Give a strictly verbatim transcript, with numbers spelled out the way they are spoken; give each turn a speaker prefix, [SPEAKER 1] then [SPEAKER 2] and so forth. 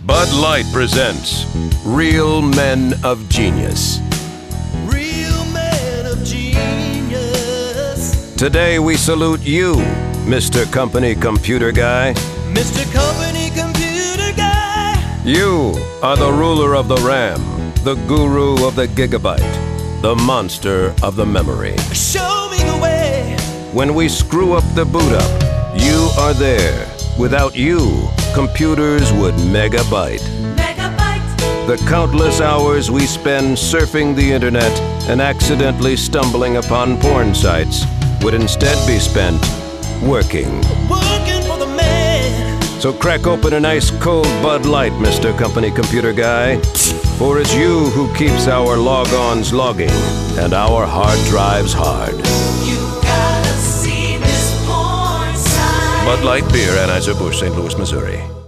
[SPEAKER 1] Bud Light presents Real Men of Genius.
[SPEAKER 2] Real men of genius.
[SPEAKER 1] Today we salute you, Mister Company Computer Guy.
[SPEAKER 2] Mister Company Computer Guy.
[SPEAKER 1] You are the ruler of the RAM, the guru of the gigabyte, the monster of the memory.
[SPEAKER 2] Show me the way.
[SPEAKER 1] When we screw up the boot up, you are there. Without you, computers would megabyte.
[SPEAKER 3] Megabyte.
[SPEAKER 1] The countless hours we spend surfing the internet and accidentally stumbling upon porn sites would instead be spent working.
[SPEAKER 2] Working for the man.
[SPEAKER 1] So crack open an ice cold Bud Light, Mister Company Computer Guy. For it's you who keeps our log-ons logging and our hard drives hard.
[SPEAKER 3] You gotta see this porn site.
[SPEAKER 1] Bud Light Beer, Anheuser-Busch, Saint Louis, Missouri.